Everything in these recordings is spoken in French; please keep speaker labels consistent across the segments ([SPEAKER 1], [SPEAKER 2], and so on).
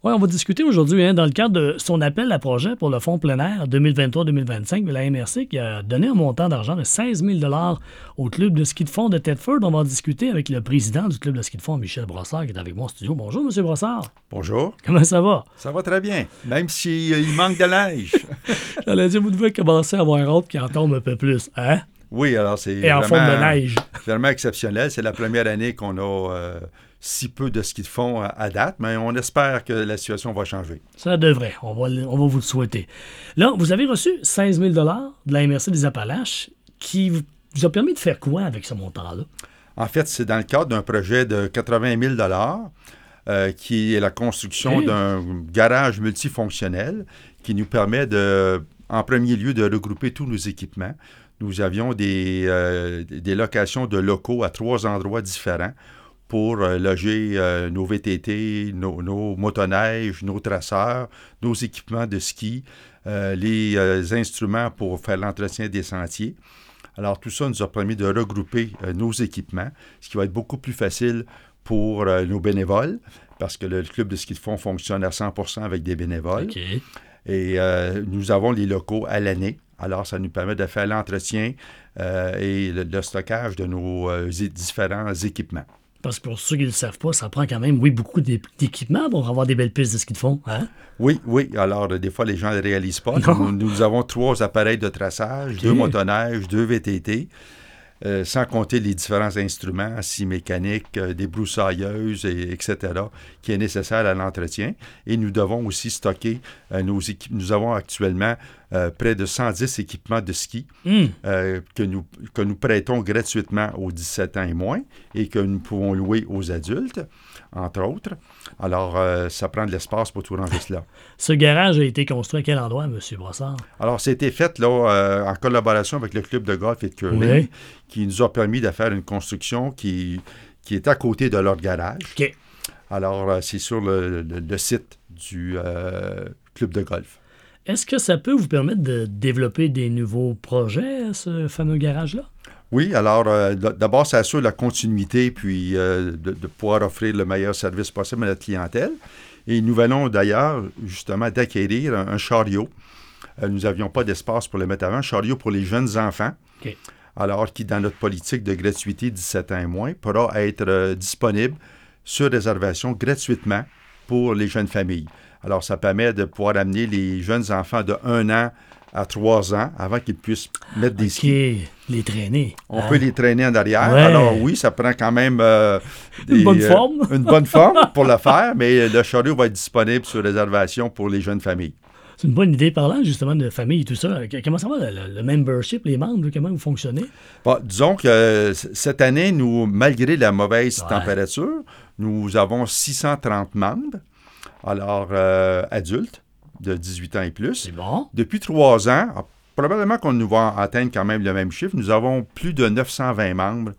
[SPEAKER 1] Oui, on va discuter aujourd'hui dans le cadre de son appel à projet pour le fonds plein air 2023-2025 de la MRC qui a donné un montant d'argent de 16 000 au club de ski de fond de Thetford. On va en discuter avec le président du club de ski de fond, Michel Brossard, qui est avec moi en studio. Bonjour, M. Brossard.
[SPEAKER 2] Bonjour.
[SPEAKER 1] Comment ça va?
[SPEAKER 2] Ça va très bien, même s'il manque de neige.
[SPEAKER 1] J'allais dire, vous devez commencer à avoir hâte qu'il en tombe un peu plus, hein?
[SPEAKER 2] Oui, alors c'est
[SPEAKER 1] Et en forme de neige.
[SPEAKER 2] Vraiment exceptionnel. C'est la première année qu'on a si peu de ski de fond à date, mais on espère que la situation va changer.
[SPEAKER 1] Ça devrait. On va vous le souhaiter. Là, vous avez reçu 16 000 de la MRC des Appalaches qui vous a permis de faire quoi avec ce montant-là?
[SPEAKER 2] En fait, c'est dans le cadre d'un projet de 80 000 qui est la construction d'un garage multifonctionnel qui nous permet en premier lieu, de regrouper tous nos équipements. Nous avions des locations de locaux à 3 endroits différents pour loger nos VTT, nos motoneiges, nos traceurs, nos équipements de ski, les instruments pour faire l'entretien des sentiers. Alors, tout ça nous a permis de regrouper nos équipements, ce qui va être beaucoup plus facile pour nos bénévoles, parce que le club de ski de fond fonctionne à 100% avec des bénévoles.
[SPEAKER 1] Okay.
[SPEAKER 2] Et nous avons les locaux à l'année. Alors, ça nous permet de faire l'entretien et le stockage de nos différents équipements.
[SPEAKER 1] Parce que pour ceux qui ne le savent pas, ça prend quand même, beaucoup d'équipements pour avoir des belles pistes de ski de fond. Hein?
[SPEAKER 2] Oui. Alors, des fois, les gens ne le réalisent pas. Nous avons 3 appareils de traçage, 2 motoneiges, 2 VTT, sans compter les différents instruments, scie mécaniques, des broussailleuses, etc., qui est nécessaire à l'entretien. Et nous devons aussi stocker nos équipements. Nous avons actuellement près de 110 équipements de ski que nous prêtons gratuitement aux 17 ans et moins et que nous pouvons louer aux adultes, entre autres. Alors, ça prend de l'espace pour tout ranger cela.
[SPEAKER 1] Ce garage a été construit à quel endroit, M. Brossard?
[SPEAKER 2] Alors, c'était fait là, en collaboration avec le club de golf et de curling, qui nous a permis de faire une construction qui est à côté de leur garage.
[SPEAKER 1] OK.
[SPEAKER 2] Alors, c'est sur le site du club de golf.
[SPEAKER 1] Est-ce que ça peut vous permettre de développer des nouveaux projets, ce fameux garage-là?
[SPEAKER 2] Oui, alors d'abord, ça assure la continuité puis de pouvoir offrir le meilleur service possible à notre clientèle. Et nous venons d'ailleurs, justement, d'acquérir un chariot. Nous n'avions pas d'espace pour le mettre avant. Un chariot pour les jeunes enfants.
[SPEAKER 1] OK.
[SPEAKER 2] Alors, qui, dans notre politique de gratuité 17 ans et moins, pourra être disponible sur réservation gratuitement pour les jeunes familles. Alors, ça permet de pouvoir amener les jeunes enfants de 1 an à 3 ans avant qu'ils puissent mettre des skis.
[SPEAKER 1] Les traîner.
[SPEAKER 2] On peut les traîner en arrière.
[SPEAKER 1] Ouais.
[SPEAKER 2] Alors oui, ça prend quand même
[SPEAKER 1] une bonne forme.
[SPEAKER 2] Une bonne forme pour le faire, mais le chariot va être disponible sur réservation pour les jeunes familles.
[SPEAKER 1] C'est une bonne idée. Parlant justement de famille et tout ça, comment ça va le membership, les membres, comment vous fonctionnez?
[SPEAKER 2] Bon, disons que cette année, malgré la mauvaise température, nous avons 630 membres, alors adultes de 18 ans et plus.
[SPEAKER 1] C'est bon.
[SPEAKER 2] Depuis 3 ans, probablement qu'on nous va atteindre quand même le même chiffre. Nous avons plus de 920 membres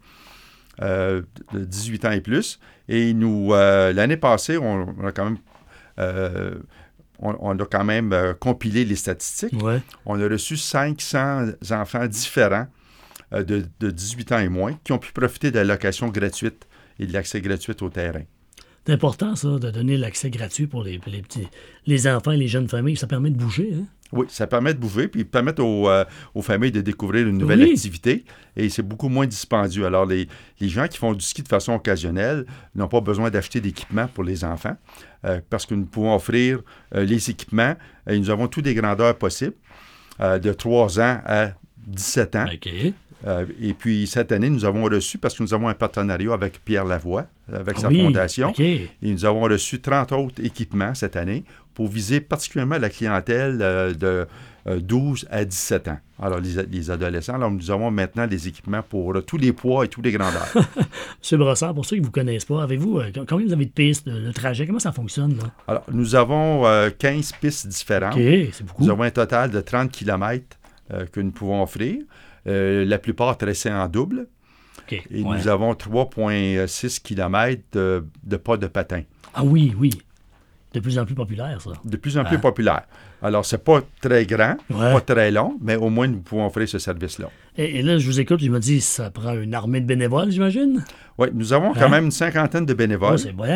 [SPEAKER 2] de 18 ans et plus. Et nous, l'année passée, on a quand même compilé les statistiques.
[SPEAKER 1] Ouais.
[SPEAKER 2] On a reçu 500 enfants différents de 18 ans et moins qui ont pu profiter de la location gratuite et de l'accès gratuit au terrain.
[SPEAKER 1] C'est important, ça, de donner l'accès gratuit pour les enfants et les jeunes familles. Ça permet de bouger, hein?
[SPEAKER 2] Oui, ça permet de bouger, puis permettre aux familles de découvrir une nouvelle activité, et c'est beaucoup moins dispendieux. Alors, les gens qui font du ski de façon occasionnelle n'ont pas besoin d'acheter d'équipement pour les enfants, parce que nous pouvons offrir les équipements, et nous avons toutes les grandeurs possibles, de 3 ans à 17 ans.
[SPEAKER 1] OK.
[SPEAKER 2] Et puis, cette année, nous avons reçu, parce que nous avons un partenariat avec Pierre Lavoie, avec sa fondation, et nous avons reçu 30 autres équipements cette année pour viser particulièrement la clientèle de 12 à 17 ans. Alors, les adolescents. Alors, nous avons maintenant des équipements pour tous les poids et tous les grandeurs.
[SPEAKER 1] M. Brossard, pour ceux qui ne vous connaissent pas, avez-vous combien vous avez de pistes, de trajet? Comment ça fonctionne, là?
[SPEAKER 2] Alors, nous avons 15 pistes différentes.
[SPEAKER 1] OK, c'est beaucoup.
[SPEAKER 2] Nous avons un total de 30 km que nous pouvons offrir. La plupart tracés en double.
[SPEAKER 1] Okay,
[SPEAKER 2] et nous avons 3,6 km de pas de patin.
[SPEAKER 1] Ah oui. De plus en plus populaire, ça.
[SPEAKER 2] De plus en plus populaire. Alors, c'est pas très grand, pas très long, mais au moins, nous pouvons offrir ce service-là.
[SPEAKER 1] Et là, je vous écoute, je me dis, ça prend une armée de bénévoles, j'imagine?
[SPEAKER 2] Oui, nous avons quand même une 50aine de bénévoles.
[SPEAKER 1] C'est bien.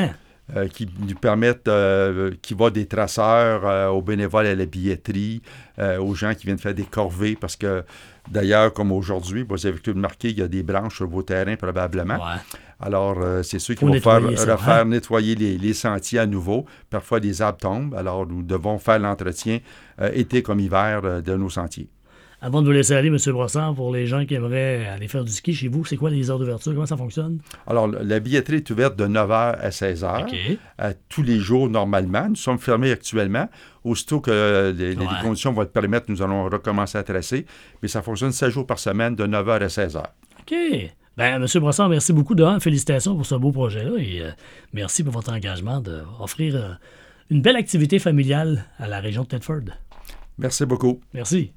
[SPEAKER 2] qui nous permettent, qui va des traceurs aux bénévoles à la billetterie, aux gens qui viennent faire des corvées, parce que d'ailleurs, comme aujourd'hui, vous avez tout remarqué, il y a des branches sur vos terrains probablement.
[SPEAKER 1] Ouais.
[SPEAKER 2] Alors, c'est ceux qui
[SPEAKER 1] Faut
[SPEAKER 2] vont
[SPEAKER 1] nettoyer ça,
[SPEAKER 2] refaire
[SPEAKER 1] hein?
[SPEAKER 2] nettoyer les sentiers à nouveau. Parfois, des arbres tombent, alors nous devons faire l'entretien été comme hiver de nos sentiers.
[SPEAKER 1] Avant de vous laisser aller, M. Brossard, pour les gens qui aimeraient aller faire du ski chez vous, c'est quoi les heures d'ouverture? Comment ça fonctionne?
[SPEAKER 2] Alors, la billetterie est ouverte de 9h à 16h,
[SPEAKER 1] OK.
[SPEAKER 2] tous les jours normalement. Nous sommes fermés actuellement. Aussitôt que les conditions vont le permettre, nous allons recommencer à tracer. Mais ça fonctionne 7 jours par semaine, de 9h à 16h.
[SPEAKER 1] OK. Bien, M. Brossard, merci beaucoup. Félicitations pour ce beau projet-là et merci pour votre engagement d'offrir une belle activité familiale à la région de Thetford.
[SPEAKER 2] Merci beaucoup.
[SPEAKER 1] Merci.